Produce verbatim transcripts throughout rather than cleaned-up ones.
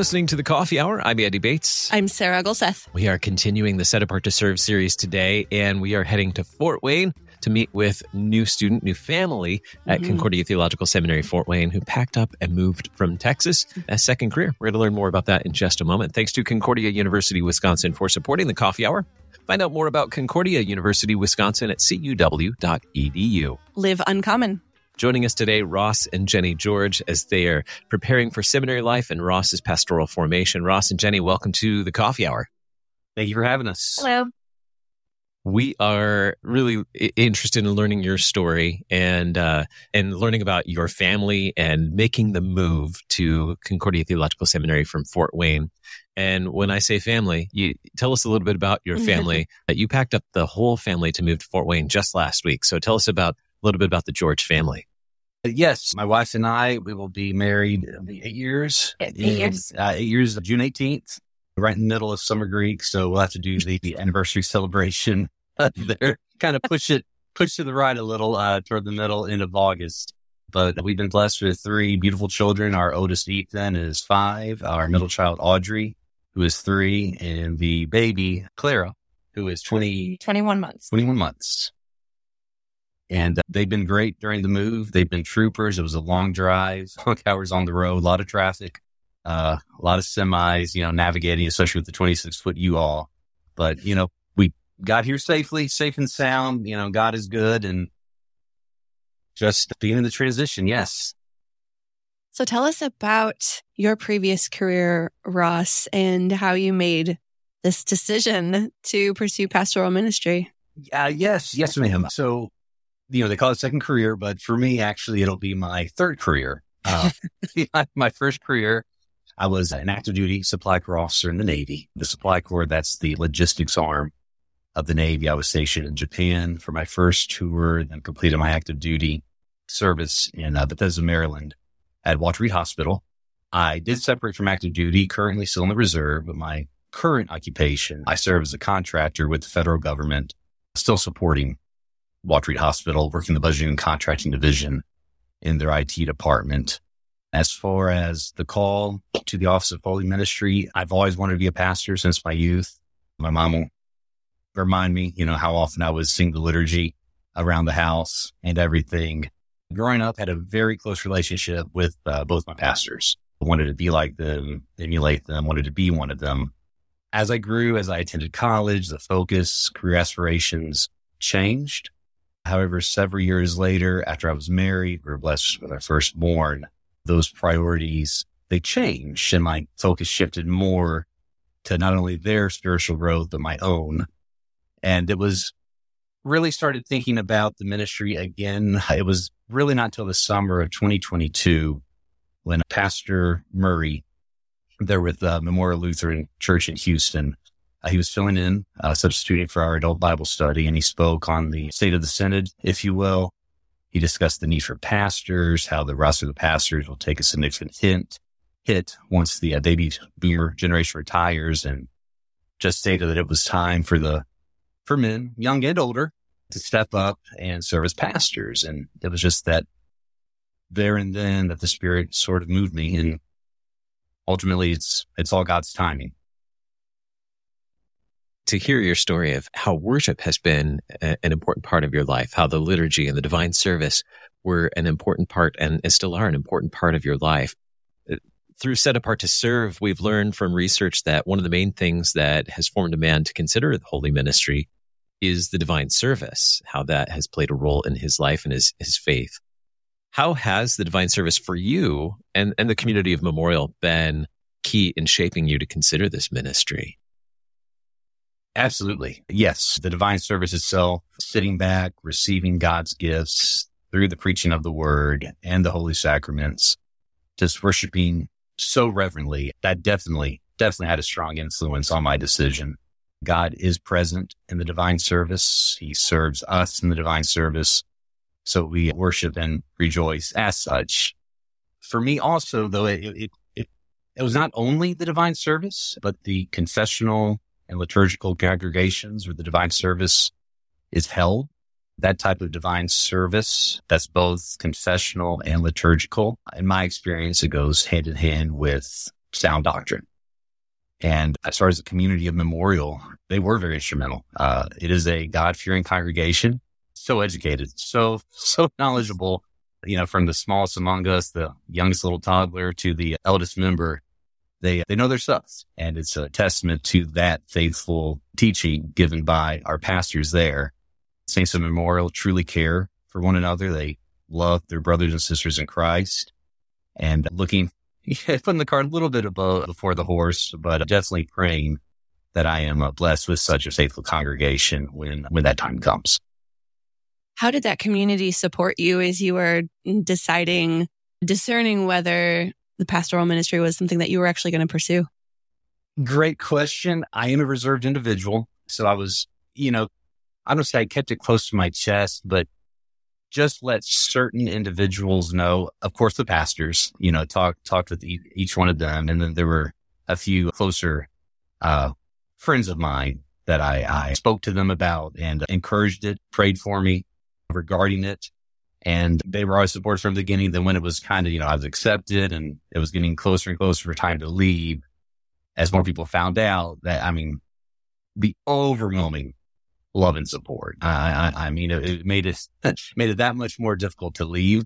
listening to The Coffee Hour. I'm Andy Bates. I'm Sarah Gulseth. We are continuing the Set Apart to Serve series today, and we are heading to Fort Wayne to meet with new student, new family at mm-hmm. Concordia Theological Seminary, Fort Wayne, who packed up and moved from Texas as second career. We're going to learn more about that in just a moment. Thanks to Concordia University, Wisconsin for supporting The Coffee Hour. Find out more about Concordia University, Wisconsin at C U W dot E D U. Live uncommon. Joining us today, Ross and Jenny George, as they are preparing for seminary life and Ross's pastoral formation. Ross and Jenny, welcome to The Coffee Hour. Thank you for having us. Hello. We are really interested in learning your story and uh, and learning about your family and making the move to Concordia Theological Seminary from Fort Wayne. And when I say family, you tell us a little bit about your family. You packed up the whole family to move to Fort Wayne just last week. So tell us about a little bit about the George family. Yes, my wife and I, we will be married eight years. Eight years. Uh, eight years, June eighteenth, right in the middle of summer Greek. So we'll have to do the, the anniversary celebration there. Kind of push it, push to the right a little uh, toward the middle, end of August. But we've been blessed with three beautiful children. Our oldest, Ethan, is five. Our middle child, Audrey, who is three. And the baby, Clara, who is twenty, twenty-one months. twenty-one months. And uh, they've been great during the move. They've been troopers. It was a long drive, long hours on the road, a lot of traffic, uh, a lot of semis, you know, navigating, especially with the twenty-six foot U-Haul. But, you know, we got here safely, safe and sound. You know, God is good. And just beginning the transition, yes. So tell us about your previous career, Ross, and how you made this decision to pursue pastoral ministry. Uh, yes, yes, ma'am. So, you know, they call it second career, but for me, actually, it'll be my third career. Uh, my first career, I was an active duty supply corps officer in the Navy. The supply corps, that's the logistics arm of the Navy. I was stationed in Japan for my first tour, then completed my active duty service in uh, Bethesda, Maryland at Walter Reed Hospital. I did separate from active duty, currently still in the reserve, but my current occupation, I serve as a contractor with the federal government, still supporting Walter Reed Hospital, working the budgeting and contracting division in their I T department. As far as the call to the Office of Holy Ministry, I've always wanted to be a pastor since my youth. My mom will remind me, you know, how often I would sing the liturgy around the house and everything. Growing up, I had a very close relationship with uh, both my pastors. I wanted to be like them, emulate them, wanted to be one of them. As I grew, as I attended college, the focus, career aspirations changed. However, several years later, after I was married, we were blessed with our firstborn. Those priorities, they changed, and my focus shifted more to not only their spiritual growth, but my own. And it was really started thinking about the ministry again. It was really not until the summer of twenty twenty-two when Pastor Murray, there with uh, Memorial Lutheran Church in Houston, Uh, he was filling in, uh, substituting for our adult Bible study, and he spoke on the state of the Synod, if you will. He discussed the need for pastors, how the roster of the pastors will take a significant hint, hit once the uh, baby boomer generation retires, and just stated that it was time for the for men, young and older, to step up and serve as pastors. And it was just that there and then that the Spirit sort of moved me, and ultimately it's it's all God's timing. To hear your story of how worship has been a, an important part of your life, how the liturgy and the divine service were an important part and, and still are an important part of your life. Through Set Apart to Serve, we've learned from research that one of the main things that has formed a man to consider the holy ministry is the divine service, how that has played a role in his life and his, his faith. How has the divine service for you and, and the community of Memorial been key in shaping you to consider this ministry? Absolutely. Yes. The divine service itself, sitting back, receiving God's gifts through the preaching of the word and the holy sacraments, just worshiping so reverently, that definitely, definitely had a strong influence on my decision. God is present in the divine service. He serves us in the divine service. So we worship and rejoice as such. For me also, though, it, it, it, it was not only the divine service, but the confessional and liturgical congregations where the divine service is held. That type of divine service that's both confessional and liturgical. In my experience, it goes hand in hand with sound doctrine. And as far as the community of Memorial, they were very instrumental. Uh, it is a God-fearing congregation, so educated, so, so knowledgeable, you know, from the smallest among us, the youngest little toddler to the eldest member. They, they know their stuff. And it's a testament to that faithful teaching given by our pastors there. Saints of Memorial truly care for one another. They love their brothers and sisters in Christ. And looking, yeah, putting the cart a little bit above before the horse, but definitely praying that I am uh, blessed with such a faithful congregation when, when that time comes. How did that community support you as you were deciding, discerning whether the pastoral ministry was something that you were actually going to pursue? Great question. I am a reserved individual. So I was, you know, I don't say I kept it close to my chest, but just let certain individuals know. Of course, the pastors, you know, talk, talked with e- each one of them. And then there were a few closer, uh, friends of mine that I, I spoke to them about and encouraged it, prayed for me regarding it. And they were always supportive from the beginning. Then when it was kind of, you know, I was accepted and it was getting closer and closer for time to leave, as more people found out that, I mean, the overwhelming love and support. I, I, I mean, it, it made it, made it that much more difficult to leave.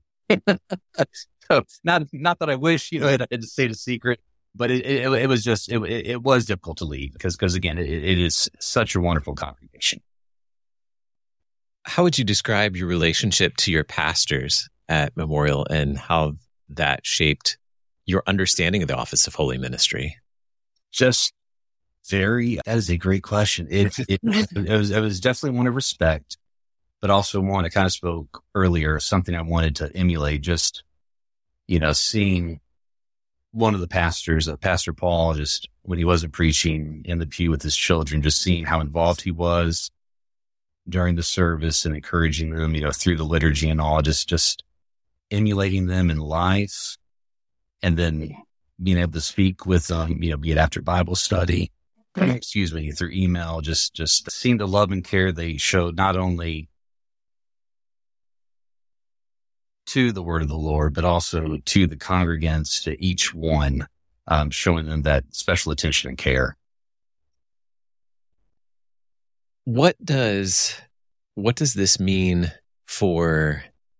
So not, not that I wish, you know, I had to stay a secret, but it, it, it was just, it, it was difficult to leave because, because again, it, it is such a wonderful congregation. How would you describe your relationship to your pastors at Memorial and how that shaped your understanding of the office of holy ministry? Just very, that is a great question. It, it, it was, it was definitely one of respect, but also one, I kind of spoke earlier, something I wanted to emulate, just, you know, seeing one of the pastors, uh, Pastor Paul, just when he wasn't preaching in the pew with his children, just seeing how involved he was during the service and encouraging them, you know, through the liturgy and all, just, just emulating them in life. And then being able to speak with them, you know, be it after Bible study, excuse me, through email, just, just seeing the love and care they showed not only to the word of the Lord, but also to the congregants, to each one, um, showing them that special attention and care. What does, what does this mean for,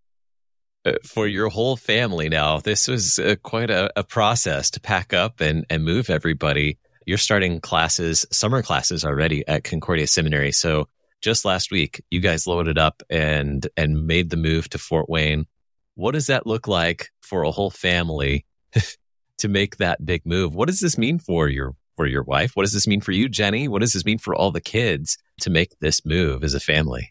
uh, for your whole family now? This was uh, quite a, a process to pack up and, and move everybody. You're starting classes, summer classes already at Concordia Seminary. So just last week, you guys loaded up and, and made the move to Fort Wayne. What does that look like for a whole family to make that big move? What does this mean for your, for your wife? What does this mean for you, Jenny? What does this mean for all the kids to make this move as a family?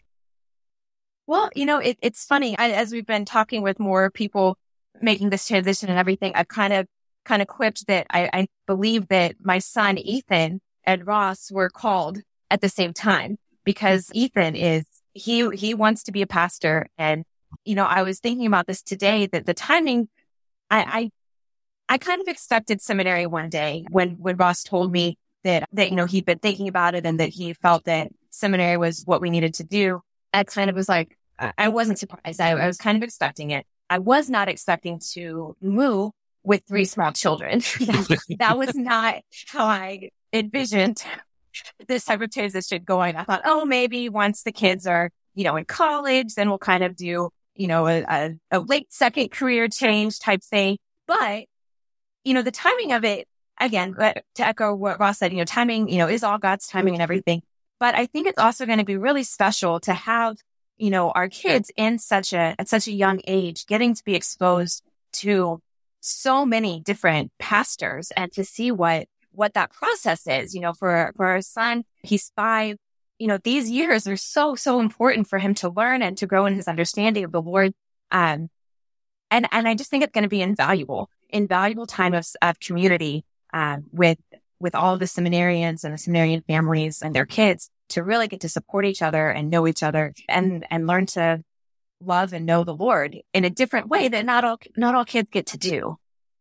Well, you know, it, it's funny. I, as we've been talking with more people making this transition and everything, I've kind of, kind of quipped that I, I believe that my son, Ethan, and Ross were called at the same time because Ethan is, he, he wants to be a pastor. And, you know, I was thinking about this today that the timing, I, I, I kind of expected seminary one day when, when Ross told me that, that, you know, he'd been thinking about it and that he felt that seminary was what we needed to do. I kind of was like, I wasn't surprised. I, I was kind of expecting it. I was not expecting to move with three small children. That was not how I envisioned this type of transition going. I thought, oh, maybe once the kids are, you know, in college, then we'll kind of do, you know, a, a, a late second career change type thing. But, you know, the timing of it, again, to echo what Ross said, you know, timing, you know, is all God's timing and everything. But I think it's also going to be really special to have, you know, our kids in such a, at such a young age, getting to be exposed to so many different pastors and to see what, what that process is, you know, for, for our son, he's five, you know, these years are so, so important for him to learn and to grow in his understanding of the Lord. Um, and, and I just think it's going to be invaluable, invaluable time of, of community, uh, with, with all the seminarians and the seminarian families and their kids to really get to support each other and know each other and, and learn to love and know the Lord in a different way that not all, not all kids get to do.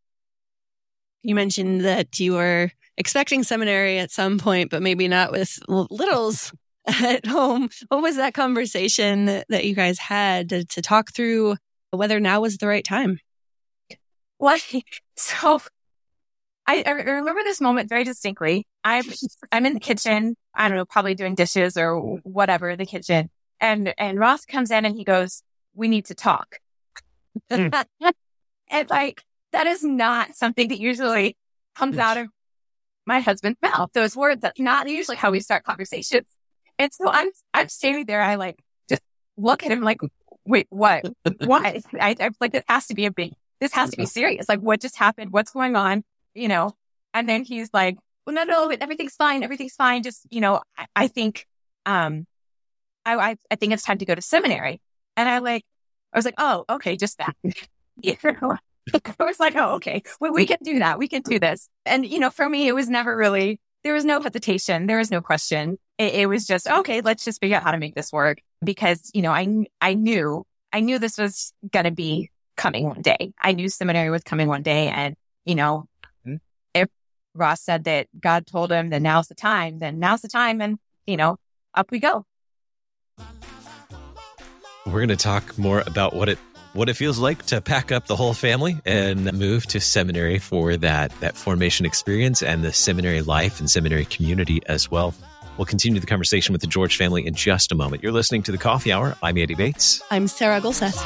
You mentioned that you were expecting seminary at some point, but maybe not with littles at home. What was that conversation that you guys had to, to talk through whether now was the right time? Well, so I, I remember this moment very distinctly. I'm, I'm in the kitchen. I don't know, probably doing dishes or whatever in the kitchen. And, and Ross comes in and he goes, "We need to talk." And like, that is not something that usually comes out of my husband's mouth. Those words, that's not usually how we start conversations. And so I'm, I'm standing there. I like just look at him like, wait, what? What? I, I like, this has to be a big, this has to be serious. Like, what just happened? What's going on? You know? And then he's like, "Well, no, no, everything's fine. Everything's fine. Just, you know, I, I think, um, I, I, I think it's time to go to seminary." And I like, I was like, "Oh, okay, just that." You know? I was like, "Oh, okay, well, we can do that. We can do this." And, you know, for me, it was never really, there was no hesitation. There was no question. It, it was just, okay, let's just figure out how to make this work. Because, you know, I, I knew, I knew this was going to be coming one day. I knew seminary was coming one day. And, you know, mm-hmm. if Ross said that God told him that now's the time, then now's the time. And, you know, up we go. We're going to talk more about what it what it feels like to pack up the whole family and move to seminary for that that formation experience and the seminary life and seminary community as well. We'll continue the conversation with the George family in just a moment. You're listening to The Coffee Hour. I'm Andy Bates. I'm Sarah Gulseth.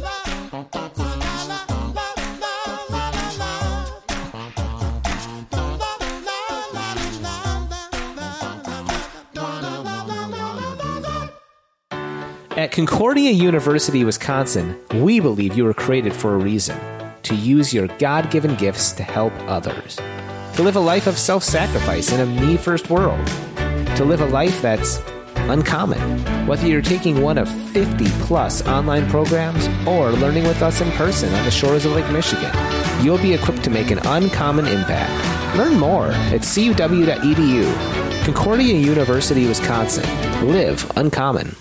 At Concordia University, Wisconsin, we believe you were created for a reason, to use your God-given gifts to help others, to live a life of self-sacrifice in a me-first world, to live a life that's uncommon. Whether you're taking one of fifty plus online programs or learning with us in person on the shores of Lake Michigan, you'll be equipped to make an uncommon impact. Learn more at c u w dot e d u. Concordia University, Wisconsin. Live uncommon.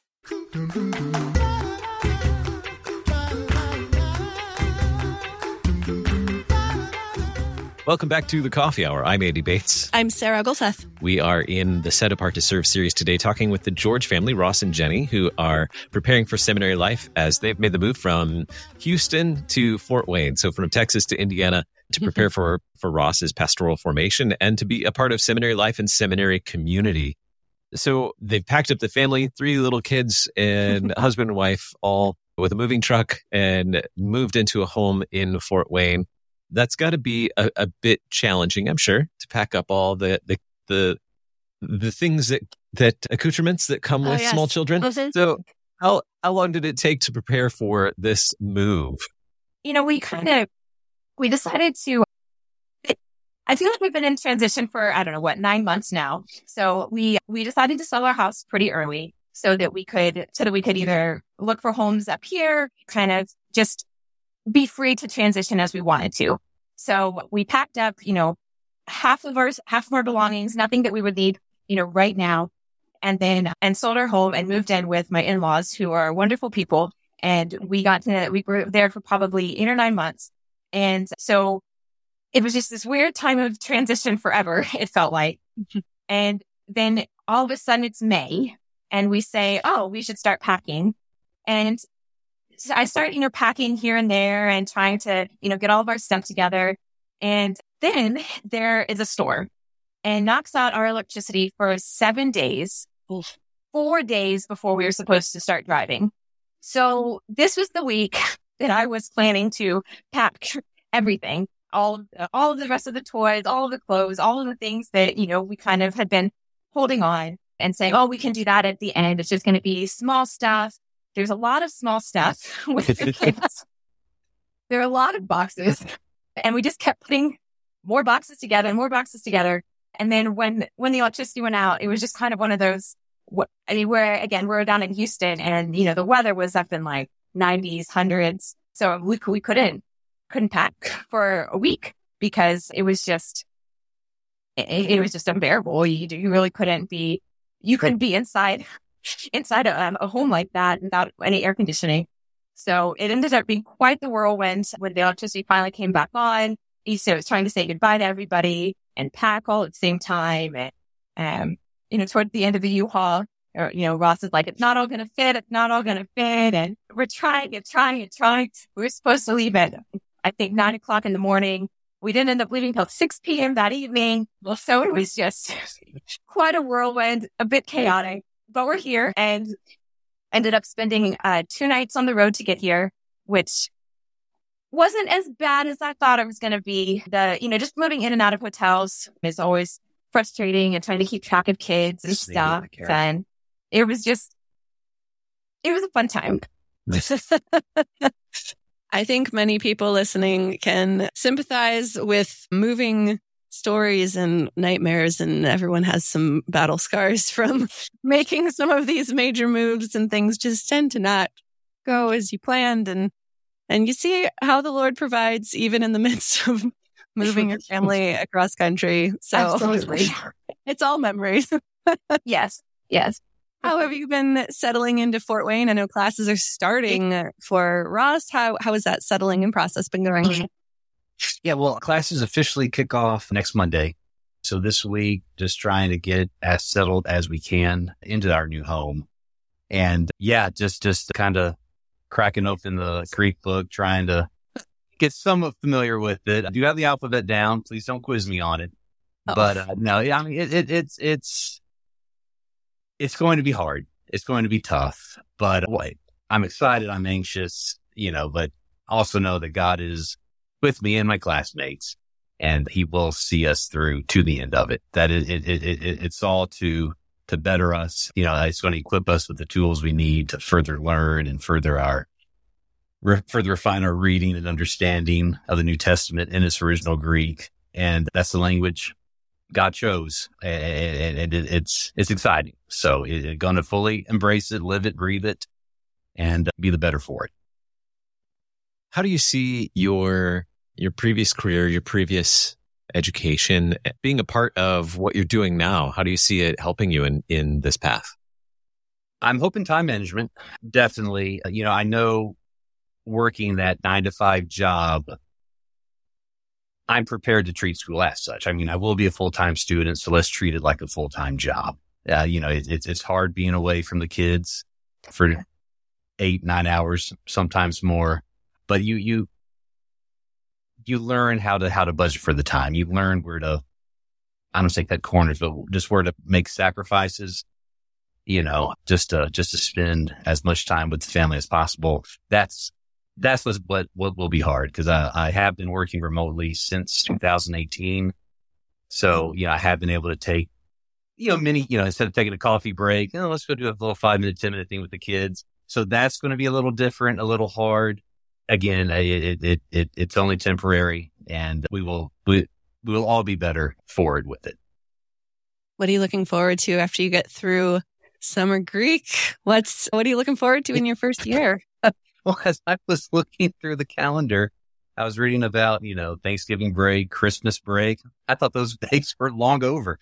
Welcome back to The Coffee Hour. I'm Andy Bates. I'm Sarah Gulseth. We are in the Set Apart to Serve series today, talking with the George family, Ross and Jenny, who are preparing for seminary life as they've made the move from Houston to Fort Wayne. So from Texas to Indiana to prepare for, for Ross's pastoral formation and to be a part of seminary life and seminary community. So they've packed up the family, three little kids and husband and wife, all with a moving truck, and moved into a home in Fort Wayne. That's got to be a, a bit challenging, I'm sure, to pack up all the the the, the things that that accoutrements that come Oh, with yes. small children. Mhm. So how how long did it take to prepare for this move? You know, we kind of, we decided to, I feel like we've been in transition for, I don't know what, nine months now. So we, we decided to sell our house pretty early so that we could, so that we could either look for homes up here, kind of just be free to transition as we wanted to. So we packed up, you know, half of our, half of our belongings, nothing that we would need, you know, right now. And then, and sold our home and moved in with my in-laws, who are wonderful people. And we got to, we were there for probably eight or nine months. And so it was just this weird time of transition forever, it felt like. And then all of a sudden it's May and we say, oh, we should start packing. And so I start, you know, packing here and there and trying to, you know, get all of our stuff together. And then there is a storm and knocks out our electricity for seven days, four days before we were supposed to start driving. So this was the week that I was planning to pack everything, all, all of the rest of the toys, all of the clothes, all of the things that, you know, we kind of had been holding on and saying, oh, we can do that at the end. It's just going to be small stuff. There's a lot of small stuff with the kids. There are a lot of boxes, and we just kept putting more boxes together and more boxes together. And then when, when the electricity went out, it was just kind of one of those, what, I mean, we're, again, we're down in Houston and, you know, the weather was up in like nineties, hundreds. So we, we couldn't, couldn't pack for a week because it was just, it, it was just unbearable. You, you really couldn't be, you couldn't be inside, inside a, um, a home like that without any air conditioning. So it ended up being quite the whirlwind when the electricity finally came back on. So was trying to say goodbye to everybody and pack all at the same time. And, um, you know, toward the end of the U-Haul, or, you know, Ross is like, it's not all going to fit. It's not all going to fit. And we're trying and trying and trying. We were supposed to leave at, I think, nine o'clock in the morning. We didn't end up leaving till six p.m. that evening. So it was just quite a whirlwind, a bit chaotic, but we're here and ended up spending uh, two nights on the road to get here, which wasn't as bad as I thought it was going to be. The, you know, just moving in and out of hotels is always frustrating and trying to keep track of kids and stuff. And it was just, it was a fun time. I think many people listening can sympathize with moving stories and nightmares, and everyone has some battle scars from making some of these major moves, and things just tend to not go as you planned. And and you see how the Lord provides even in the midst of moving your family across country. So absolutely, it's all memories. Yes, yes. How have you been settling into Fort Wayne? I know classes are starting for Ross. How how has that settling in process been going? Yeah, well, classes officially kick off next Monday. So this week, just trying to get as settled as we can into our new home. And yeah, just just kind of cracking open the Greek book, trying to get somewhat familiar with it. I do have the alphabet down. Please don't quiz me on it. Oh. But uh, no, I mean, it, it, it's it's it's going to be hard. It's going to be tough. But wait, I'm excited. I'm anxious, you know, but also know that God is with me and my classmates, and he will see us through to the end of it. That it, it, it, it, it's all to, to better us. You know, it's going to equip us with the tools we need to further learn and further our, re- further refine our reading and understanding of the New Testament in its original Greek. And that's the language God chose. And, and it, it's, it's exciting. So it's going to fully embrace it, live it, breathe it, and be the better for it. How do you see your your previous career, your previous education being a part of what you're doing now? How do you see it helping you in, in this path? I'm hoping time management, definitely. You know, I know working that nine to five job, I'm prepared to treat school as such. I mean, I will be a full-time student, so let's treat it like a full-time job. Uh, you know, it, it's it's hard being away from the kids for eight, nine hours, sometimes more. But you, you, you learn how to, how to budget for the time. You learn where to, I don't say cut corners, but just where to make sacrifices, you know, just to, just to spend as much time with the family as possible. That's, that's what, what, what will be hard, because I, I have been working remotely since two thousand eighteen. So, you know, I have been able to take, you know, many, you know, instead of taking a coffee break, you know, let's go do a little five minute, ten minute thing with the kids. So that's going to be a little different, a little hard. Again, it, it, it, it's only temporary, and we will, we, we will all be better forward with it. What are you looking forward to after you get through summer Greek? What's, what are you looking forward to in your first year? Well, as I was looking through the calendar, I was reading about, you know, Thanksgiving break, Christmas break. I thought those days were long over.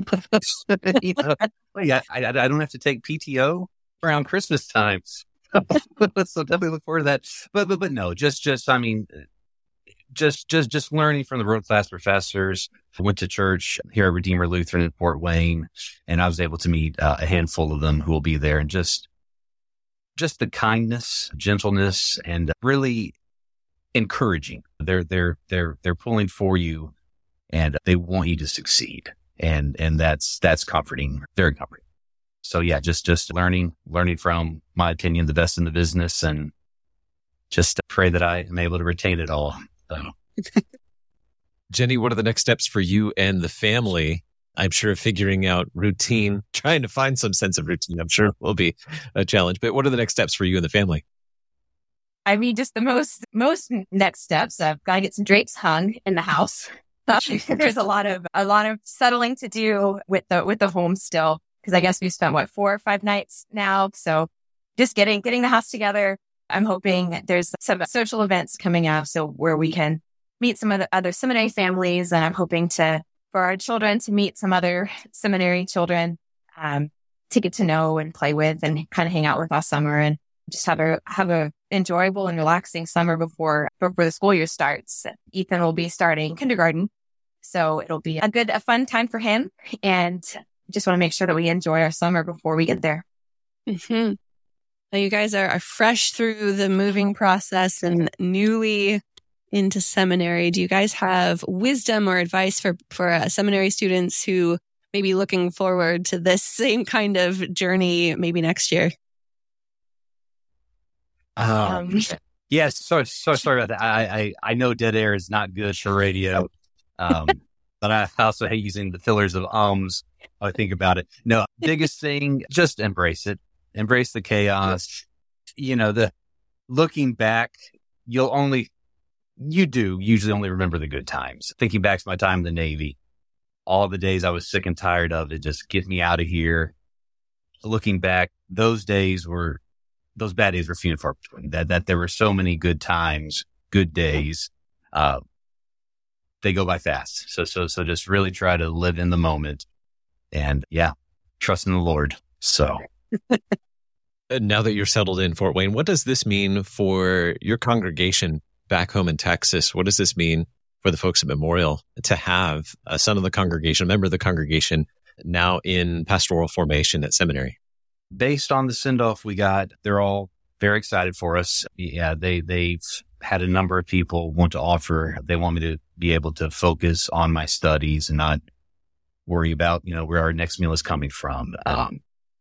you know, yeah, I, I don't have to take P T O around Christmas time. So definitely look forward to that. But, but, but no, just, just, I mean, just, just, just learning from the world class professors. I went to church here at Redeemer Lutheran in Fort Wayne, and I was able to meet uh, a handful of them who will be there, and just, just the kindness, gentleness, and really encouraging. They're, they're, they're, they're pulling for you, and they want you to succeed. And, and that's, that's comforting, very comforting. So yeah, just, just learning, learning from, my opinion, the best in the business, and just pray that I am able to retain it all. So. Jenny, what are the next steps for you and the family? I'm sure figuring out routine, trying to find some sense of routine, I'm sure will be a challenge, but what are the next steps for you and the family? I mean, just the most, most next steps. I've got to get some drapes hung in the house. There's a lot of, a lot of settling to do with the, with the home still. Because I guess we've spent, what, four or five nights now. So just getting, getting the house together. I'm hoping there's some social events coming up, so where we can meet some of the other seminary families. And I'm hoping to, for our children to meet some other seminary children, um, to get to know and play with and kind of hang out with all summer, and just have a, have a enjoyable and relaxing summer before, before the school year starts. Ethan will be starting kindergarten. So it'll be a good, a fun time for him. And just want to make sure that we enjoy our summer before we get there. Mm-hmm. Now you guys are, are fresh through the moving process and newly into seminary. Do you guys have wisdom or advice for, for uh, seminary students who may be looking forward to this same kind of journey maybe next year? Um, yes. Sorry, sorry, sorry about that. I, I, I know dead air is not good for radio. Um, but I also hate using the fillers of ums. I think about it. No, biggest thing, just embrace it. Embrace the chaos. You know, the looking back, you'll only, you do usually only remember the good times. Thinking back to my time in the Navy, all the days I was sick and tired of it, just get me out of here. Looking back, those days were, those bad days were few and far between. That, that there were so many good times, good days. Uh, they go by fast. So, so, so just really try to live in the moment and yeah, trust in the Lord. So. Now that you're settled in Fort Wayne, what does this mean for your congregation back home in Texas? What does this mean for the folks at Memorial to have a son of the congregation, a member of the congregation, now in pastoral formation at seminary? Based on the send-off we got, they're all very excited for us. Yeah, they, they've had a number of people want to offer. They want me to be able to focus on my studies and not worry about, you know, where our next meal is coming from. Um,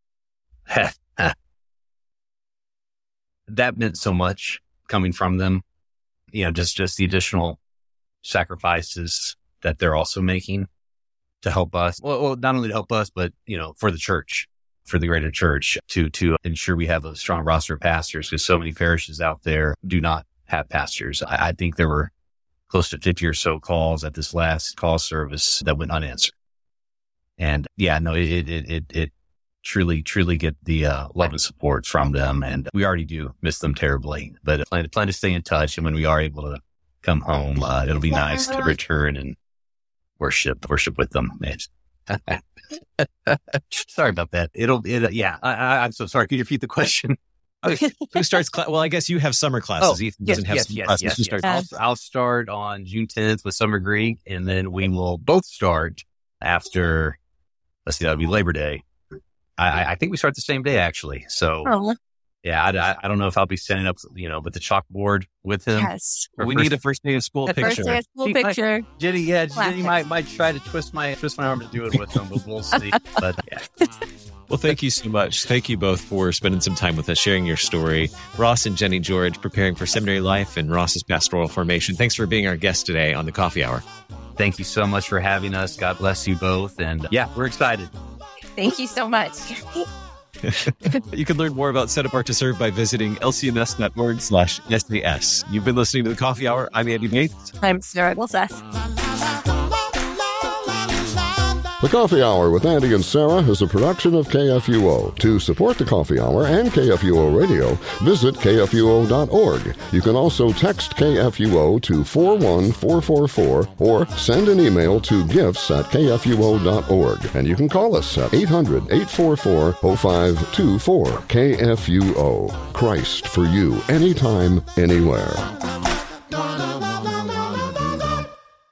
that meant so much coming from them. You know, just, just the additional sacrifices that they're also making to help us. Well, well, not only to help us, but, you know, for the church, for the greater church, to, to ensure we have a strong roster of pastors, because so many parishes out there do not have pastors. I, I think there were close to fifty or so calls at this last call service that went unanswered. And yeah, no, it, it, it, it truly, truly get the uh, love and support from them. And we already do miss them terribly, but I plan, plan to stay in touch. And when we are able to come home, uh, it'll be nice to return and worship, worship with them. Man. Sorry about that. It'll, it, yeah, I, I, I'm so sorry. Can you repeat the question? Who starts class? Well, I guess you have summer classes. Oh, Ethan yes, doesn't have yes, summer yes, classes. yes, Who yes. starts- I'll, I'll start on June tenth with Summer Greek, and then we will both start after, let's see, that'll be Labor Day. I, I think we start the same day, actually. So, Oh, yeah, I, I don't know if I'll be standing up, you know, with the chalkboard with him. yes. For We first- need a first day of school The picture. first day of school She might- picture. Jenny, yeah, Classic. Jenny might might try to twist my twist my arm to do it with him, but we'll see. But yeah. Well, thank you so much. Thank you both for spending some time with us, sharing your story. Ross and Jenny George preparing for seminary life and Ross's pastoral formation. Thanks for being our guest today on the Coffee Hour. Thank you so much for having us. God bless you both. And yeah, we're excited. Thank you so much. You can learn more about Set Apart to Serve by visiting lcms.org slash SAS. You've been listening to the Coffee Hour. I'm Andy Bates. I'm Sarah Wilseth. The Coffee Hour with Andy and Sarah is a production of K F U O. To support the Coffee Hour and K F U O Radio, visit K F U O dot org. You can also text K F U O to four one four four four or send an email to gifts at K F U O dot org. And you can call us at eight hundred, eight four four, oh five two four. K F U O. Christ for you, anytime, anywhere.